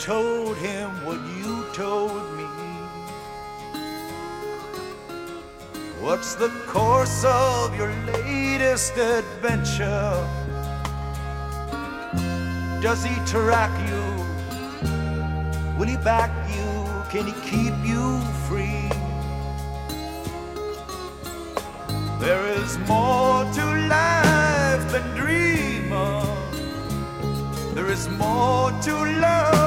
told him what you told me? What's the course of your latest adventure? Does he track you? Will he back you? Can he keep you free? There is more to life than dream of. There is more to love